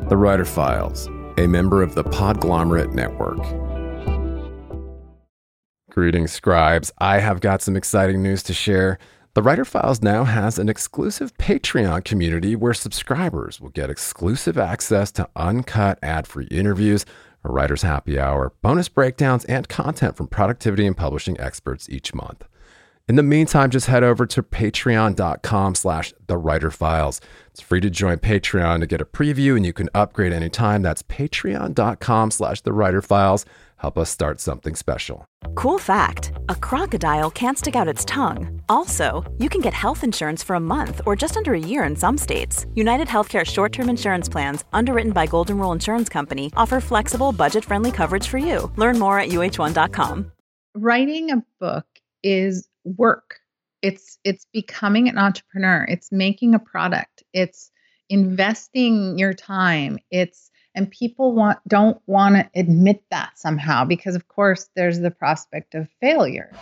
The Writer Files, a member of the Podglomerate Network. Greetings, scribes. I have got some exciting news to share. The Writer Files now has an exclusive Patreon community where subscribers will get exclusive access to uncut ad-free interviews, a writer's happy hour, bonus breakdowns, and content from productivity and publishing experts each month. In the meantime, just head over to patreon.com/thewriterfiles. It's free to join Patreon to get a preview, and you can upgrade anytime. That's patreon.com/thewriterfiles. Help us start something special. Cool fact, a crocodile can't stick out its tongue. Also, you can get health insurance for a month or just under a year in some states. United Healthcare short-term insurance plans, underwritten by Golden Rule Insurance Company, offer flexible, budget-friendly coverage for you. Learn more at uh1.com. Writing a book is work. It's becoming an entrepreneur. It's making a product. It's investing your time. And people don't want to admit that somehow because, of course, there's the prospect of failure.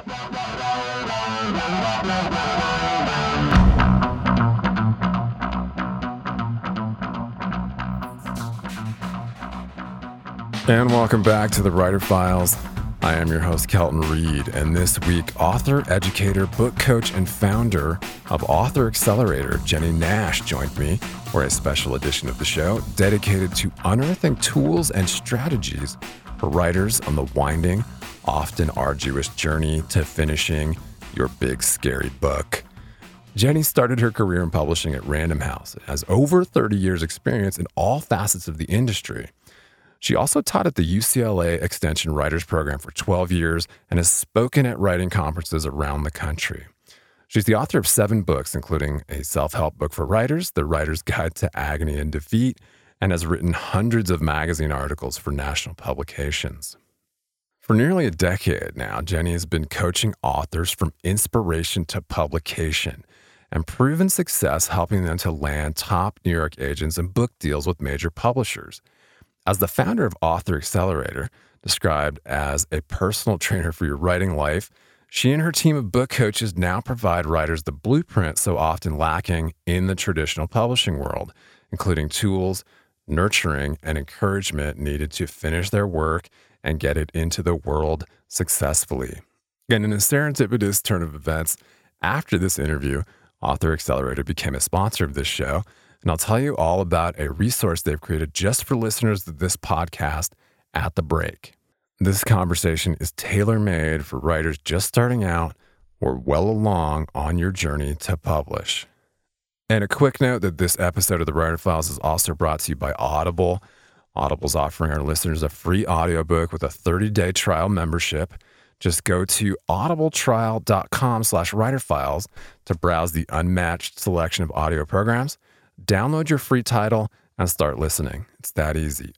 And welcome back to the Writer Files. I am your host, Kelton Reid, and this week, author, educator, book coach, and founder of Author Accelerator, Jenny Nash, joined me for a special edition of the show dedicated to unearthing tools and strategies for writers on the winding, often arduous journey to finishing your big, scary book. Jenny started her career in publishing at Random House and has over 30 years' experience in all facets of the industry. She also taught at the UCLA Extension Writers Program for 12 years and has spoken at writing conferences around the country. She's the author of 7 books, including a self-help book for writers, The Writer's Guide to Agony and Defeat, and has written hundreds of magazine articles for national publications. For nearly a decade now, Jenny has been coaching authors from inspiration to publication and proven success helping them to land top New York agents and book deals with major publishers. As the founder of Author Accelerator, described as a personal trainer for your writing life, she and her team of book coaches now provide writers the blueprint so often lacking in the traditional publishing world, including tools, nurturing, and encouragement needed to finish their work and get it into the world successfully. And in a serendipitous turn of events, after this interview, Author Accelerator became a sponsor of this show, and I'll tell you all about a resource they've created just for listeners of this podcast at the break. This conversation is tailor-made for writers just starting out or well along on your journey to publish. And a quick note that this episode of The Writer Files is also brought to you by Audible. Audible's offering our listeners a free audiobook with a 30-day trial membership. Just go to audibletrial.com/writerfiles to browse the unmatched selection of audio programs. Download your free title and start listening. It's that easy.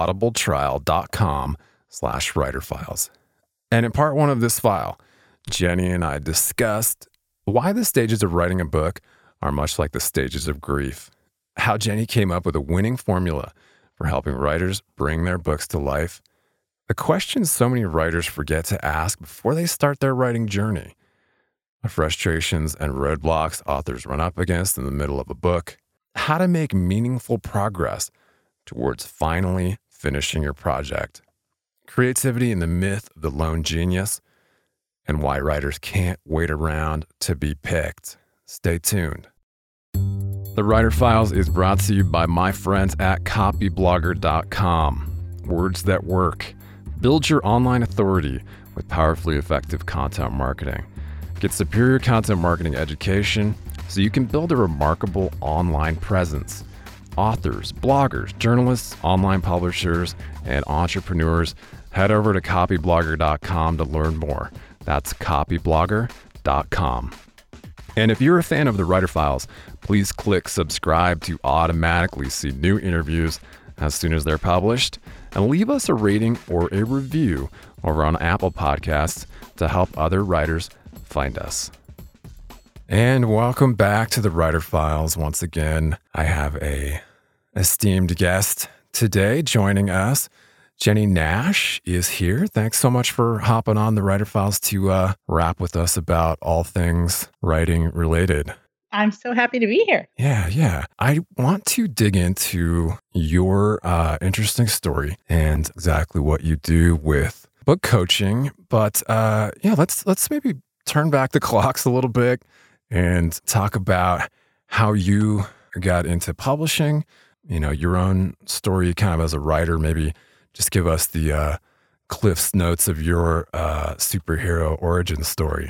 audibletrial.com/writerfiles. And in part 1 of this file, Jenny and I discussed why the stages of writing a book are much like the stages of grief, how Jenny came up with a winning formula for helping writers bring their books to life, the questions so many writers forget to ask before they start their writing journey, the frustrations and roadblocks authors run up against in the middle of a book, how to make meaningful progress towards finally finishing your project, creativity and the myth of the lone genius, and why writers can't wait around to be picked. Stay tuned. The Writer Files is brought to you by my friends at copyblogger.com. Words that work. Build your online authority with powerfully effective content marketing. Get superior content marketing education so you can build a remarkable online presence. Authors, bloggers, journalists, online publishers, and entrepreneurs, head over to copyblogger.com to learn more. That's copyblogger.com. And if you're a fan of the Writer Files, please click subscribe to automatically see new interviews as soon as they're published, and leave us a rating or a review over on Apple Podcasts to help other writers find us. And welcome back to the Writer Files. Once again, I have a esteemed guest today joining us. Jenny Nash is here. Thanks so much for hopping on the Writer Files to rap with us about all things writing related. I'm so happy to be here. Yeah, yeah. I want to dig into your interesting story and exactly what you do with book coaching. But yeah, let's maybe turn back the clocks a little bit and talk about how you got into publishing. Your own story, kind of as a writer. Maybe just give us the Cliff's notes of your superhero origin story.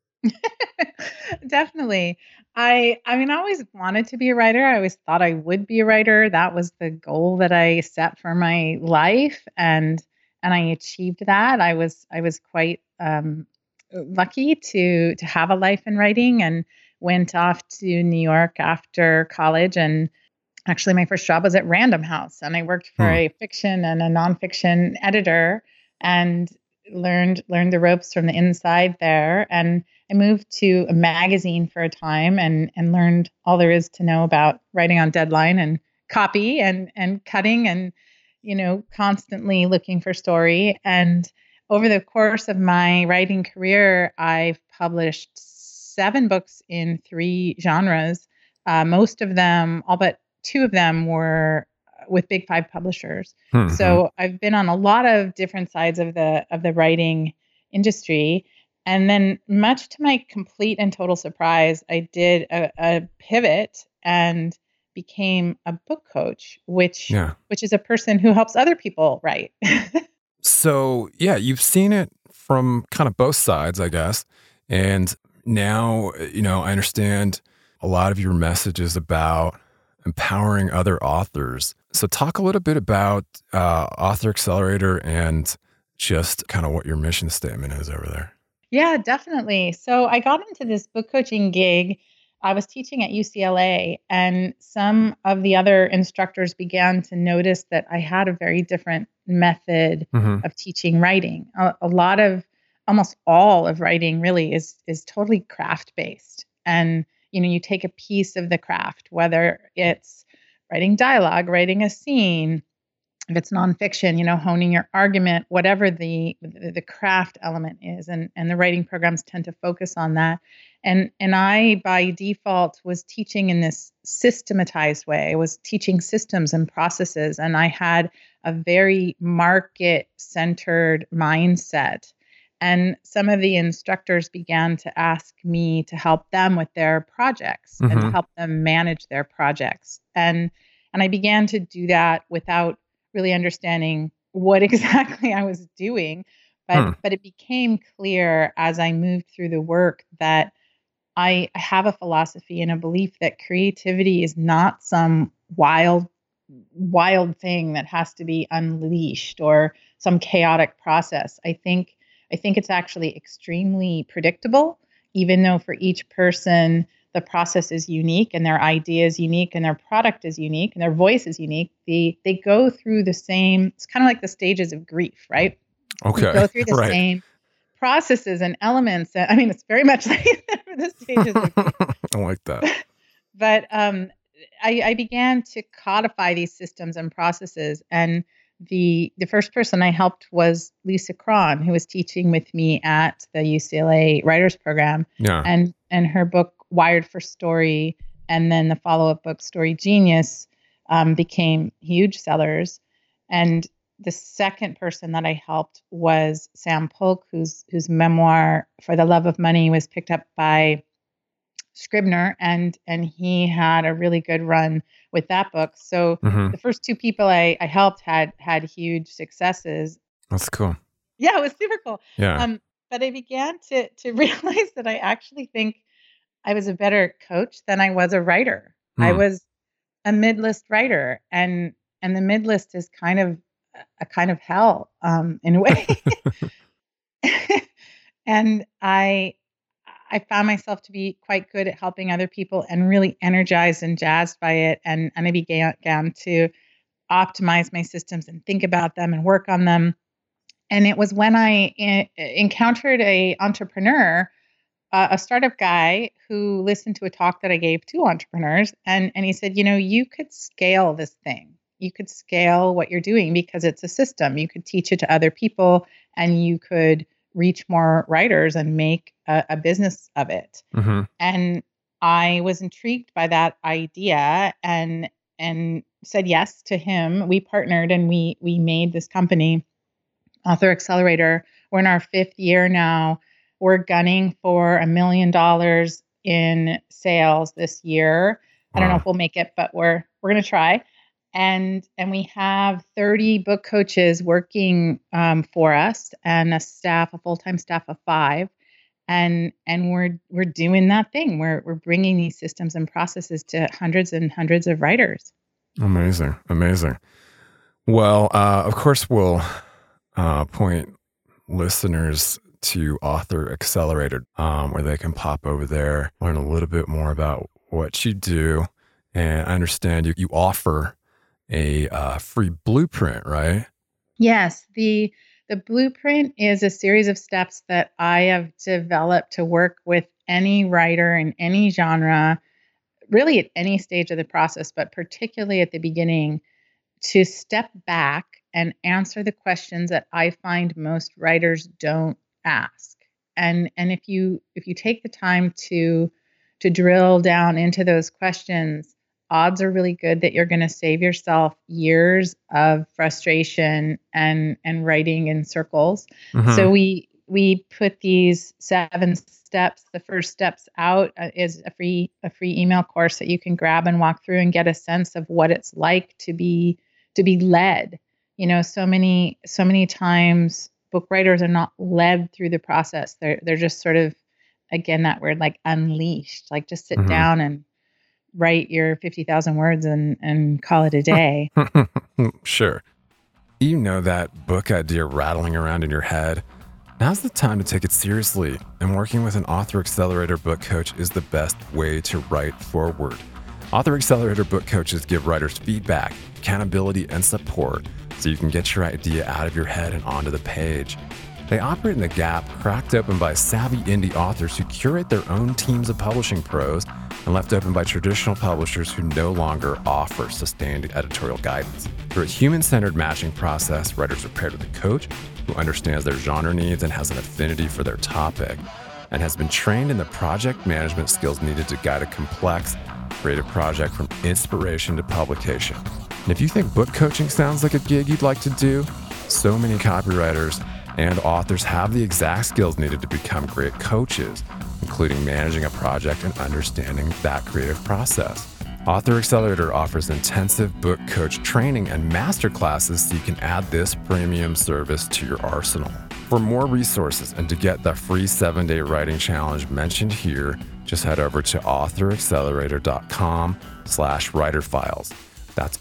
Definitely. I always wanted to be a writer. I always thought I would be a writer. That was the goal that I set for my life, and I achieved that. I was quite lucky to have a life in writing, and went off to New York after college. And actually, my first job was at Random House, and I worked for Hmm. a fiction and a nonfiction editor, and learned the ropes from the inside there. And I moved to a magazine for a time, and learned all there is to know about writing on deadline and copy and cutting, and constantly looking for story. And over the course of my writing career, I've published 7 books in 3 genres. Most of them, all but 2 of them, were with Big Five publishers. Hmm. So I've been on a lot of different sides of the writing industry. And then, much to my complete and total surprise, I did a pivot and became a book coach, which Yeah. which is a person who helps other people write. So, yeah, you've seen it from kind of both sides, I guess. And now, I understand a lot of your messages about empowering other authors. So, talk a little bit about Author Accelerator and just kind of what your mission statement is over there. Yeah, definitely. So I got into this book coaching gig. I was teaching at UCLA, and some of the other instructors began to notice that I had a very different method Hmm. of teaching writing. A lot of, almost all of writing really is totally craft based. And you take a piece of the craft, whether it's writing dialogue, writing a scene, if it's nonfiction, honing your argument, whatever the craft element is, and the writing programs tend to focus on that. And I, by default, was teaching in this systematized way. I was teaching systems and processes, and I had a very market centered mindset. And some of the instructors began to ask me to help them with their projects and to Hmm. help them manage their projects. And I began to do that without really understanding what exactly I was doing. But Hmm. but it became clear as I moved through the work that I have a philosophy and a belief that creativity is not some wild thing that has to be unleashed, or some chaotic process. I think it's actually extremely predictable, even though for each person the process is unique, and their idea is unique, and their product is unique, and their voice is unique. They go through the same, it's kind of like the stages of grief, right? We Okay. go through the Right. same processes and elements. I mean, it's very much like the stages of grief. I like that. But I began to codify these systems and processes. And the first person I helped was Lisa Cron, who was teaching with me at the UCLA Writers Program, Yeah. and her book Wired for Story, and then the follow-up book Story Genius, became huge sellers. And the second person that I helped was Sam Polk, whose memoir For the Love of Money was picked up by Scribner, and he had a really good run with that book. So Hmm. the first 2 people I helped had huge successes. That's cool. Yeah, it was super cool. Yeah. Um, but I began to realize that I actually think I was a better coach than I was a writer. I Hmm. was a mid-list writer, and the mid-list is kind of a kind of hell, in a way. And I found myself to be quite good at helping other people, and really energized and jazzed by it. And I began to optimize my systems and think about them and work on them. And it was when I encountered a entrepreneur, a startup guy, who listened to a talk that I gave to entrepreneurs, and he said, you could scale this thing. You could scale what you're doing because it's a system. You could teach it to other people, and you could reach more writers and make a business of it. Hmm. And I was intrigued by that idea and said yes to him. We partnered and we made this company, Author Accelerator. We're in our 5th year now. We're gunning for $1 million in sales this year. I don't know if we'll make it, but we're going to try. And we have 30 book coaches working for us, and a full-time staff of 5. And we're doing that thing. We're bringing these systems and processes to hundreds and hundreds of writers. Amazing. Well, of course, we'll point listeners to Author Accelerator, where they can pop over there, learn a little bit more about what you do. And I understand you offer a free blueprint, right? Yes. The blueprint is a series of steps that I have developed to work with any writer in any genre, really at any stage of the process, but particularly at the beginning, to step back and answer the questions that I find most writers don't ask. And if you take the time to drill down into those questions, odds are really good that you're going to save yourself years of frustration and writing in circles. Mm-hmm. So we put these 7 steps. The first steps out is a free email course that you can grab and walk through and get a sense of what it's like to be led. So many times book writers are not led through the process. They're just sort of, again, that word, like unleashed, like just sit down and write your 50,000 words and call it a day. Sure. That book idea rattling around in your head. Now's the time to take it seriously, and working with an Author Accelerator book coach is the best way to write forward. Author Accelerator book coaches give writers feedback, accountability, and support so you can get your idea out of your head and onto the page. They operate in the gap cracked open by savvy indie authors who curate their own teams of publishing pros and left open by traditional publishers who no longer offer sustained editorial guidance. Through a human-centered matching process, writers are paired with a coach who understands their genre needs and has an affinity for their topic, and has been trained in the project management skills needed to guide a complex, creative project from inspiration to publication. And if you think book coaching sounds like a gig you'd like to do, so many copywriters and authors have the exact skills needed to become great coaches, including managing a project and understanding that creative process. Author Accelerator offers intensive book coach training and masterclasses so you can add this premium service to your arsenal. For more resources and to get the free 7-day writing challenge mentioned here, just head over to authoraccelerator.com/writerfiles. That's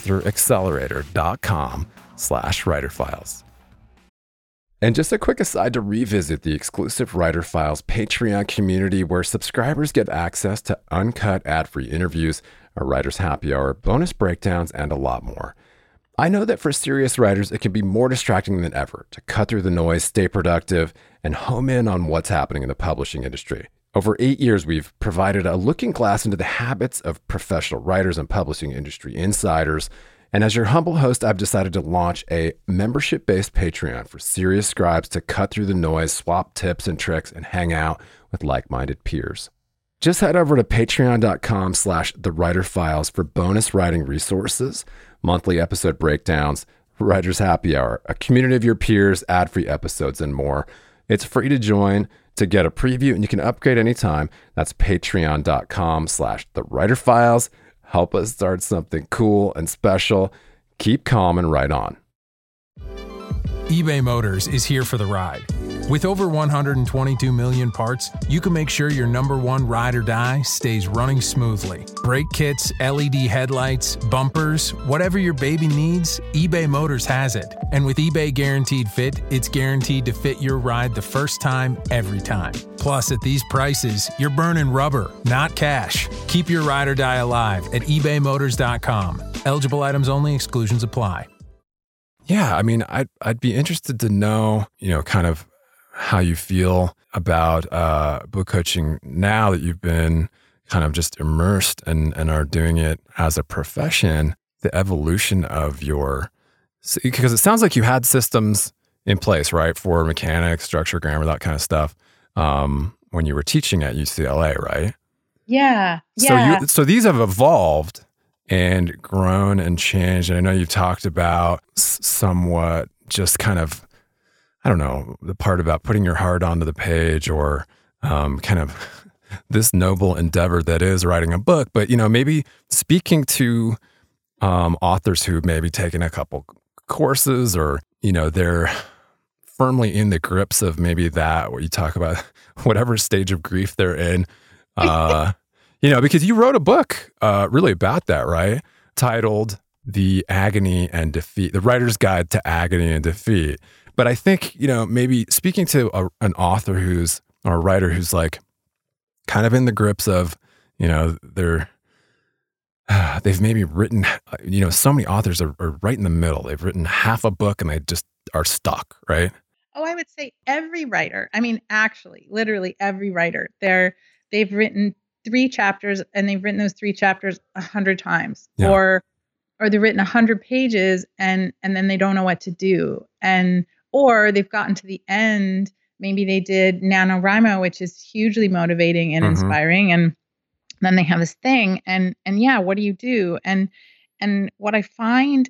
authoraccelerator.com/writerfiles. And just a quick aside to revisit the exclusive Writer Files Patreon community, where subscribers get access to uncut ad-free interviews, a writer's happy hour, bonus breakdowns, and a lot more. I know that for serious writers, it can be more distracting than ever to cut through the noise, stay productive, and home in on what's happening in the publishing industry. Over 8 years, we've provided a looking glass into the habits of professional writers and publishing industry insiders. And as your humble host, I've decided to launch a membership-based Patreon for serious scribes to cut through the noise, swap tips and tricks, and hang out with like-minded peers. Just head over to patreon.com/thewriterfiles for bonus writing resources, monthly episode breakdowns, writer's happy hour, a community of your peers, ad-free episodes, and more. It's free to join, to get a preview, and you can upgrade anytime. That's patreon.com/thewriterfiles. Help us start something cool and special. Keep calm and write on. eBay Motors is here for the ride. With over 122 million parts, you can make sure your number one ride or die stays running smoothly. Brake kits, LED headlights, bumpers, whatever your baby needs, eBay Motors has it. And with eBay Guaranteed Fit, it's guaranteed to fit your ride the first time, every time. Plus, at these prices, you're burning rubber, not cash. Keep your ride or die alive at ebaymotors.com. Eligible items only, exclusions apply. Yeah, I mean, I'd be interested to know, kind of how you feel about book coaching now that you've been kind of just immersed and are doing it as a profession, the evolution of because it sounds like you had systems in place, right, for mechanics, structure, grammar, that kind of stuff when you were teaching at UCLA, right? Yeah. So these have evolved and grown and changed. And I know you've talked about somewhat just kind of, I don't know, the part about putting your heart onto the page, or kind of this noble endeavor that is writing a book. But, maybe speaking to authors who maybe taken a couple courses, or, they're firmly in the grips of maybe that, where you talk about whatever stage of grief they're in. Because you wrote a book really about that, right? Titled The Agony and Defeat, The Writer's Guide to Agony and Defeat. But I think, maybe speaking to an author or a writer who's like kind of in the grips of, they've maybe written, so many authors are right in the middle. They've written half a book and they just are stuck, right? Oh, I would say every writer. I mean, actually, literally every writer. They've written 3 chapters and they've written those 3 chapters 100 times, Yeah. or they've written 100 pages and then they don't know what to do, or they've gotten to the end. Maybe they did NaNoWriMo, which is hugely motivating and inspiring, and then they have this thing, and yeah, what do you do? And what I find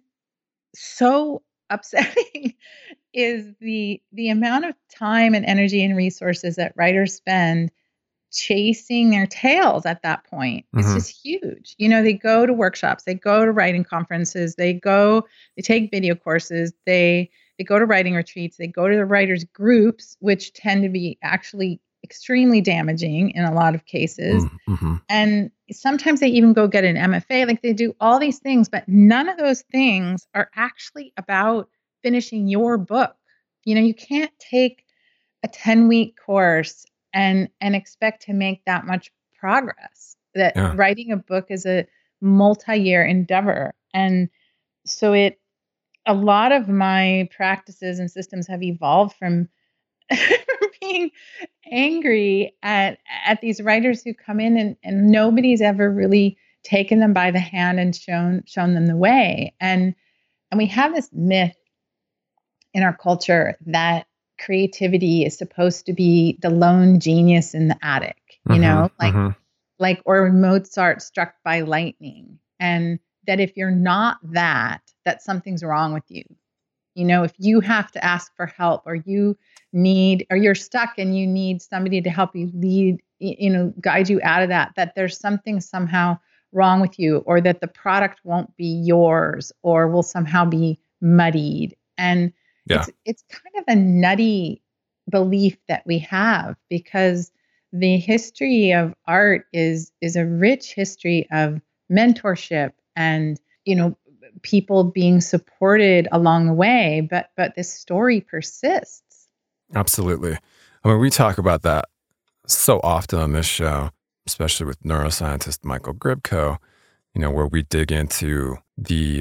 so upsetting is the amount of time and energy and resources that writers spend chasing their tails at that point. It's just huge. They go to workshops, they go to writing conferences, they take video courses, they go to writing retreats, they go to the writers groups, which tend to be actually extremely damaging in a lot of cases. And sometimes they even go get an MFA, like they do all these things, but none of those things are actually about finishing your book. You can't take a 10-week course and expect to make that much progress. Writing a book is a multi-year endeavor. And so a lot of my practices and systems have evolved from being angry at these writers who come in and nobody's ever really taken them by the hand and shown them the way. And we have this myth in our culture that creativity is supposed to be the lone genius in the attic, like or Mozart struck by lightning, and that if you're not that something's wrong with you. If you have to ask for help, or you're stuck and you need somebody to help you lead, guide you out of that there's something somehow wrong with you, or that the product won't be yours or will somehow be muddied. And it's kind of a nutty belief that we have, because the history of art is a rich history of mentorship and, people being supported along the way, but this story persists. Absolutely. I mean, we talk about that so often on this show, especially with neuroscientist Michael Gribko, where we dig into the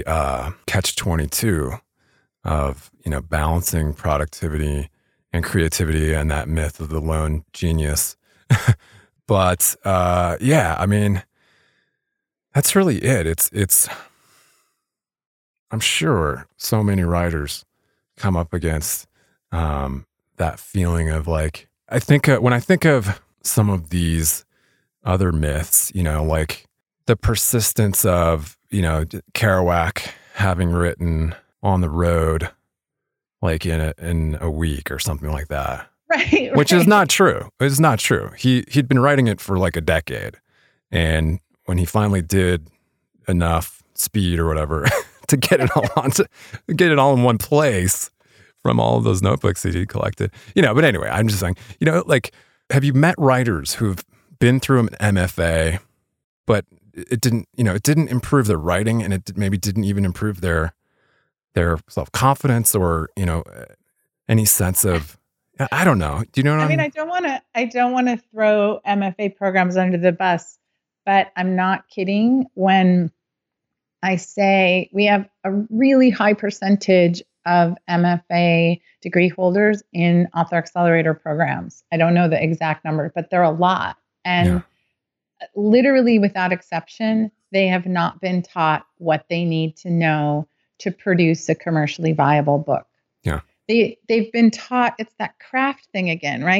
catch-22 of, balancing productivity and creativity and that myth of the lone genius. But I mean, that's really it. It's I'm sure so many writers come up against that feeling of like, when I think of some of these other myths, like the persistence of, Kerouac having written On the Road, like in a week or something like that. Right. Which is not true. It's not true. He'd been writing it for like a decade. And when he finally did enough speed or whatever to get it all in one place from all of those notebooks that he collected, but anyway, I'm just saying, like, have you met writers who've been through an MFA, but it didn't improve their writing, and it maybe didn't even improve their self-confidence or, any sense of, I don't know. Do you know what I mean? I don't want to throw MFA programs under the bus, but I'm not kidding when I say we have a really high percentage of MFA degree holders in Author Accelerator programs. I don't know the exact number, but they're a lot. And literally without exception, they have not been taught what they need to know to produce a commercially viable book. Yeah. They've been taught, it's that craft thing again, right?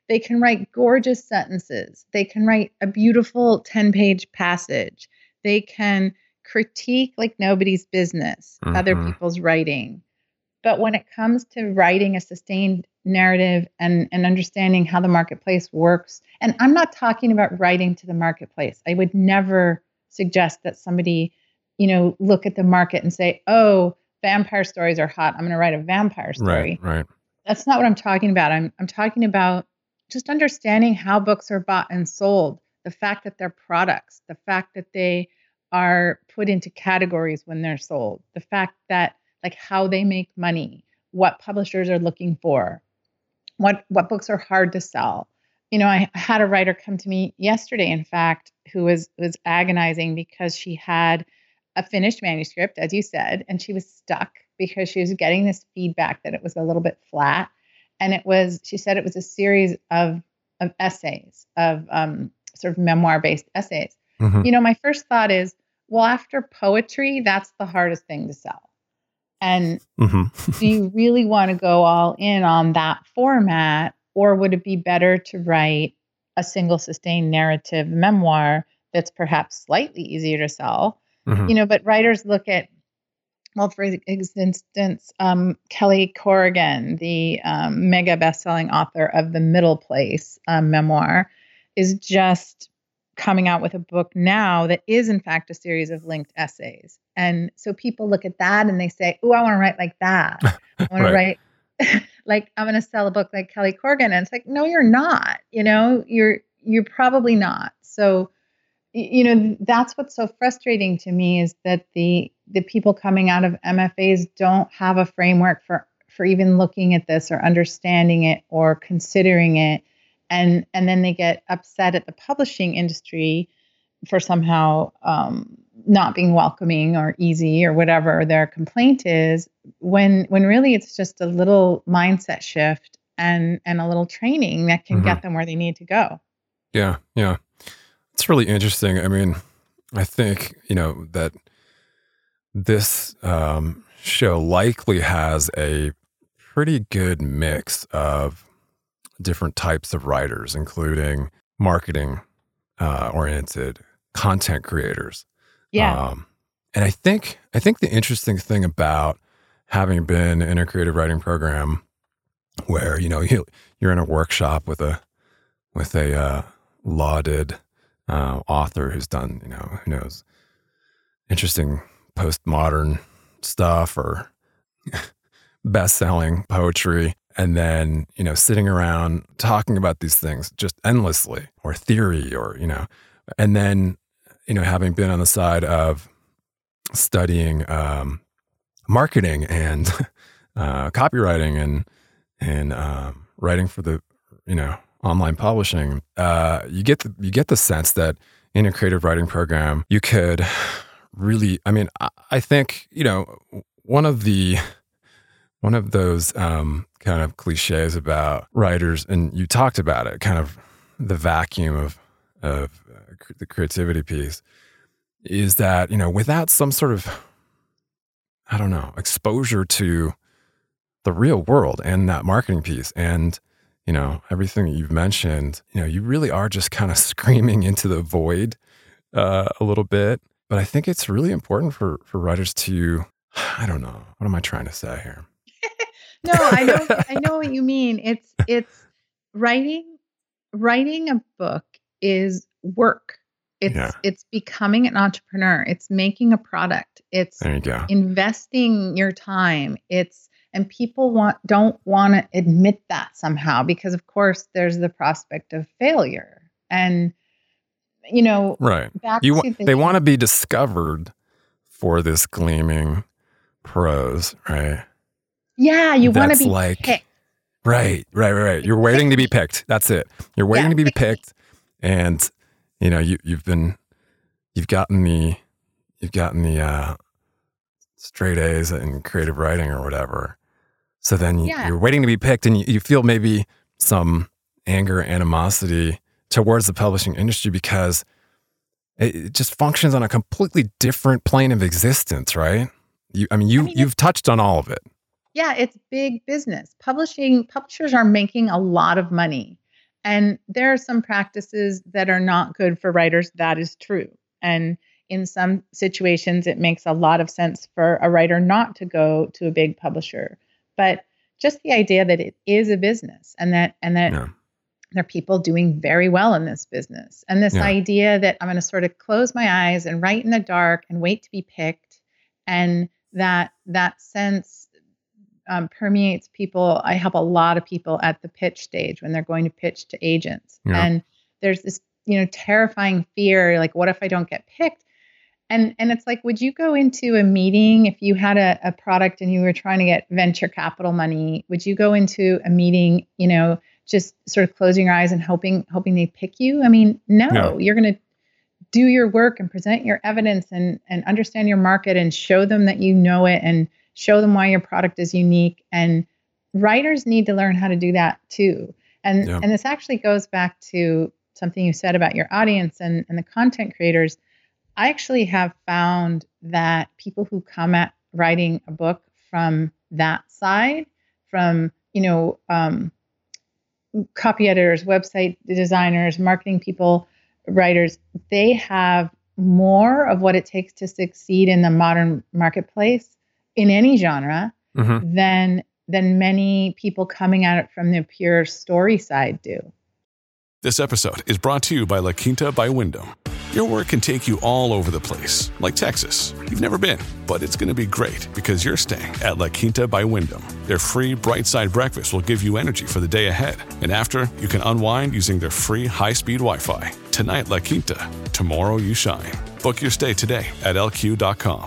They can write gorgeous sentences. They can write a beautiful 10-page passage. They can critique like nobody's business other people's writing. But when it comes to writing a sustained narrative and understanding how the marketplace works, and I'm not talking about writing to the marketplace. I would never suggest that somebody, look at the market and say, oh, vampire stories are hot, I'm going to write a vampire story. Right. That's not what I'm talking about. I'm talking about just understanding how books are bought and sold, the fact that they're products, the fact that they are put into categories when they're sold, the fact that like how they make money, what publishers are looking for, what books are hard to sell. I had a writer come to me yesterday, in fact, who was agonizing because she had a finished manuscript, as you said, and she was stuck because she was getting this feedback that it was a little bit flat. And she said it was a series of essays, of sort of memoir-based essays. My first thought is, well, after poetry, that's the hardest thing to sell. And do you really want to go all in on that format, or would it be better to write a single sustained narrative memoir that's perhaps slightly easier to sell? But writers look at, well, for instance, Kelly Corrigan, the mega best-selling author of The Middle Place memoir, is just coming out with a book now that is, in fact, a series of linked essays. And so people look at that and they say, oh, I want to write like that. I want to write like, I'm going to sell a book like Kelly Corrigan. And it's like, no, you're not, you're probably not. So, that's what's so frustrating to me, is that the people coming out of MFAs don't have a framework for even looking at this or understanding it or considering it. And then they get upset at the publishing industry for somehow not being welcoming or easy or whatever their complaint is, when really it's just a little mindset shift and a little training that can get them where they need to go. Yeah. It's really interesting. I mean, I think, that this show likely has a pretty good mix of different types of writers, including marketing oriented content creators. Yeah. And I think the interesting thing about having been in a creative writing program where, you're in a workshop with a lauded author who's done, who knows, interesting postmodern stuff or best-selling poetry, and then, sitting around talking about these things just endlessly, or theory, or, and then, having been on the side of studying marketing and copywriting and writing for the, online publishing, you get the sense that in a creative writing program, you could really, I think, one of those kind of cliches about writers, and you talked about it, kind of the vacuum of the creativity piece, is that, without some sort of, exposure to the real world and that marketing piece and, everything that you've mentioned, you really are just kind of screaming into the void a little bit. But I think it's really important for writers to, what am I trying to say here? No, I know what you mean. It's writing a book is work. It's becoming an entrepreneur. It's making a product. It's there you go. Investing your time. And people don't want to admit that somehow, because of course there's the prospect of failure. And right. They want to be discovered for this gleaming prose, right? Yeah, you want to be picked. Right. You're waiting to be picked. That's it. You're waiting to be picked, and you've gotten the straight A's in creative writing or whatever. So then you're waiting to be picked, and you feel maybe some anger, animosity towards the publishing industry because it just functions on a completely different plane of existence, right? You've touched on all of it. Yeah, it's big business. Publishers are making a lot of money. And there are some practices that are not good for writers. That is true. And in some situations, it makes a lot of sense for a writer not to go to a big publisher. But just the idea that it is a business and that Yeah. there are people doing very well in this business. And this Yeah. idea that I'm going to sort of close my eyes and write in the dark and wait to be picked. And that sense permeates people. I help a lot of people at the pitch stage when they're going to pitch to agents. Yeah. And there's this, terrifying fear, like, what if I don't get picked? And it's like, would you go into a meeting if you had a product and you were trying to get venture capital money? Would you go into a meeting, just sort of closing your eyes and hoping they pick you? I mean, no, No. You're going to do your work and present your evidence and understand your market and show them that you know it and show them why your product is unique. And writers need to learn how to do that too. And Yeah. and this actually goes back to something you said about your audience and the content creators. I actually have found that people who come at writing a book from that side, from, copy editors, website designers, marketing people, writers, they have more of what it takes to succeed in the modern marketplace in any genre Mhm. than many people coming at it from the pure story side do. This episode is brought to you by La Quinta by Wyndham. Your work can take you all over the place, like Texas. You've never been, but it's going to be great because you're staying at La Quinta by Wyndham. Their free Bright Side breakfast will give you energy for the day ahead. And after, you can unwind using their free high-speed Wi-Fi. Tonight, La Quinta. Tomorrow, you shine. Book your stay today at lq.com.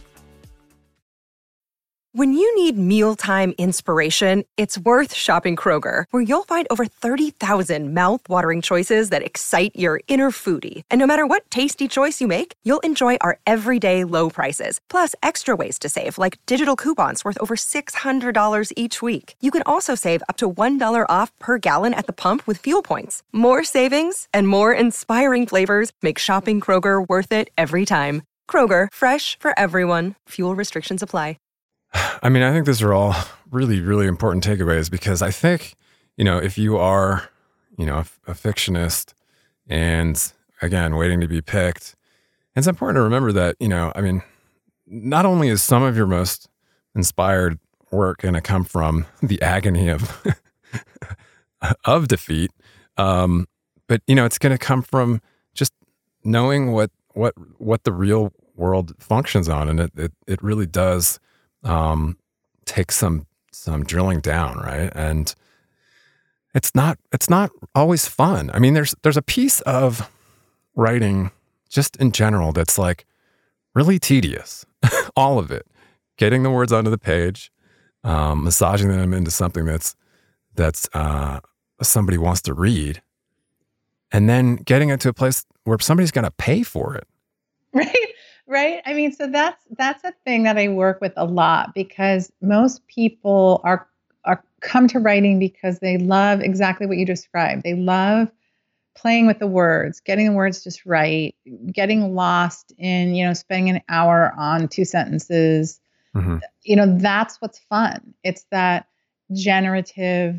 When you need mealtime inspiration, it's worth shopping Kroger, where you'll find over 30,000 mouth-watering choices that excite your inner foodie. And no matter what tasty choice you make, you'll enjoy our everyday low prices, plus extra ways to save, like digital coupons worth over $600 each week. You can also save up to $1 off per gallon at the pump with fuel points. More savings and more inspiring flavors make shopping Kroger worth it every time. Kroger, fresh for everyone. Fuel restrictions apply. I mean, I think these are all really, really important takeaways because I think, if you are, a fictionist and again, waiting to be picked, it's important to remember that, not only is some of your most inspired work going to come from the agony of, of defeat, but, it's going to come from just knowing what the real world functions on. And it really does take some drilling down, right? And it's not always fun. I mean, there's a piece of writing just in general that's like really tedious. All of it, getting the words onto the page, massaging them into something that's somebody wants to read, and then getting it to a place where somebody's going to pay for it. Right. I mean, so that's a thing that I work with a lot because most people are come to writing because they love exactly what you described. They love playing with the words, getting the words just right, getting lost in, spending an hour on 2 sentences. Mm-hmm. That's what's fun. It's that generative,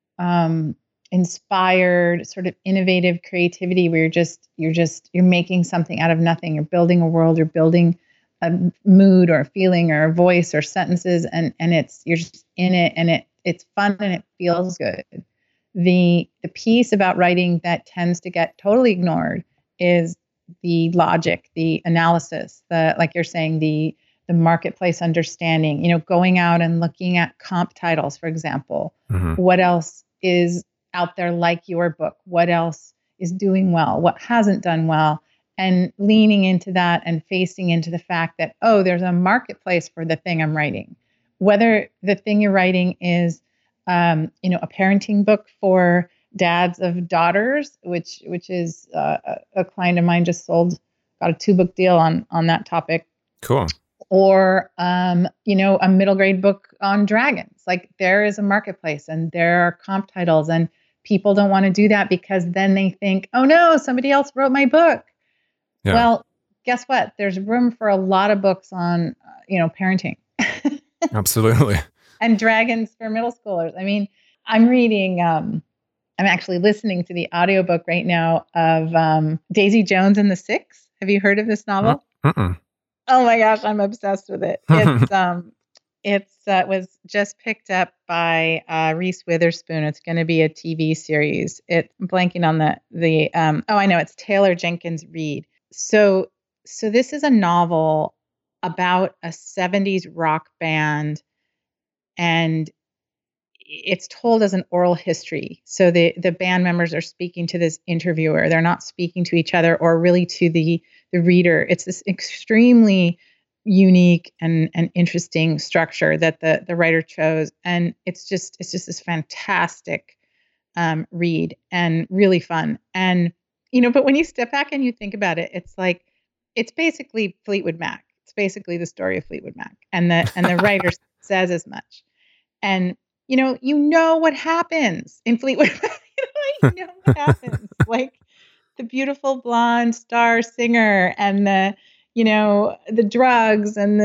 inspired, sort of innovative creativity where you're making something out of nothing. You're building a world, you're building a mood or a feeling or a voice or sentences, and you're just in it, and it's fun and it feels good. The piece about writing that tends to get totally ignored is the logic, the analysis, like you're saying, the marketplace understanding, going out and looking at comp titles, for example. Mm-hmm. What else is out there like your book? What else is doing well? What hasn't done well? And leaning into that and facing into the fact that, there's a marketplace for the thing I'm writing. Whether the thing you're writing is, a parenting book for dads of daughters, which is a client of mine just got a 2-book deal on that topic. Cool. Or, a middle grade book on dragons. Like there is a marketplace and there are comp titles and people don't want to do that because then they think, oh no, somebody else wrote my book. Yeah. Well, guess what? There's room for a lot of books on, parenting. Absolutely. And dragons for middle schoolers. I mean, I'm reading I'm actually listening to the audiobook right now of Daisy Jones and the Six. Have you heard of this novel? Mm-mm. Oh my gosh, I'm obsessed with it. It was just picked up by Reese Witherspoon. It's going to be a TV series. I'm blanking on I know, it's Taylor Jenkins Reid. So this is a novel about a 70s rock band, and it's told as an oral history. So the band members are speaking to this interviewer. They're not speaking to each other or really to the reader. It's this extremely unique and interesting structure that the writer chose. And it's just this fantastic read and really fun. And, but when you step back and you think about it, it's like, it's basically Fleetwood Mac. It's basically the story of Fleetwood Mac. And the writer says as much. And, you know what happens in Fleetwood Mac. You know what happens. Like the beautiful blonde star singer and the drugs and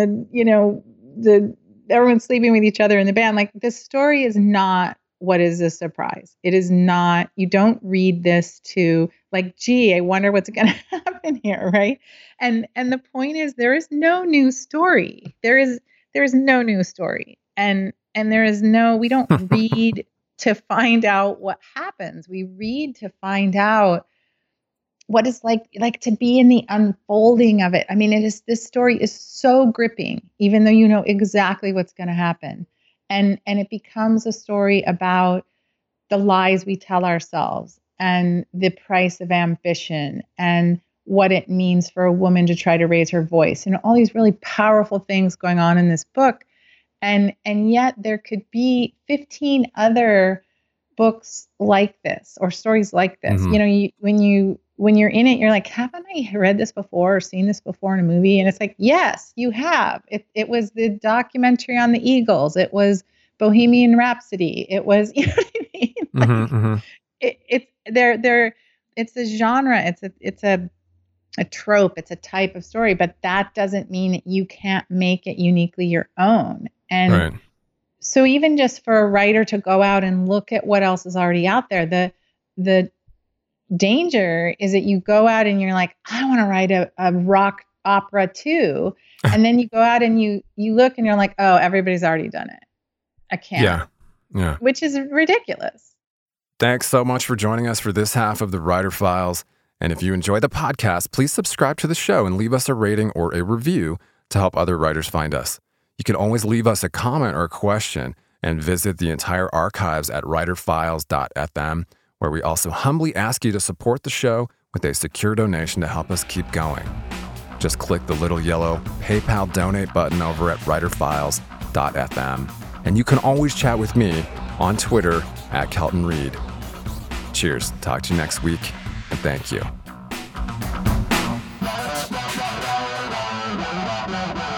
the everyone sleeping with each other in the band. Like, the story is not what is a surprise. It is not, you don't read this to like, gee, I wonder what's going to happen here. Right. And the point is, there is no new story. There is no new story. And we don't read to find out what happens. We read to find out what it's like to be in the unfolding of it. I mean, this story is so gripping, even though you know exactly what's going to happen. And it becomes a story about the lies we tell ourselves and the price of ambition and what it means for a woman to try to raise her voice. All these really powerful things going on in this book. And yet there could be 15 other books like this or stories like this. Mm-hmm. When you're in it, you're like, haven't I read this before or seen this before in a movie? And it's like, yes, you have. It was the documentary on the Eagles. It was Bohemian Rhapsody. It was, you know what I mean? Like, mm-hmm. It's a genre. It's a trope. It's a type of story, but that doesn't mean that you can't make it uniquely your own. And right. So even just for a writer to go out and look at what else is already out there, the danger is that you go out and you're like, I want to write a rock opera too. And then you go out and you look and you're like, oh, everybody's already done it. I can't. Yeah. Which is ridiculous. Thanks so much for joining us for this half of the Writer Files. And if you enjoy the podcast, please subscribe to the show and leave us a rating or a review to help other writers find us. You can always leave us a comment or a question and visit the entire archives at writerfiles.fm, where we also humbly ask you to support the show with a secure donation to help us keep going. Just click the little yellow PayPal donate button over at writerfiles.fm. And you can always chat with me on Twitter at Kelton Reid. Cheers. Talk to you next week, and thank you.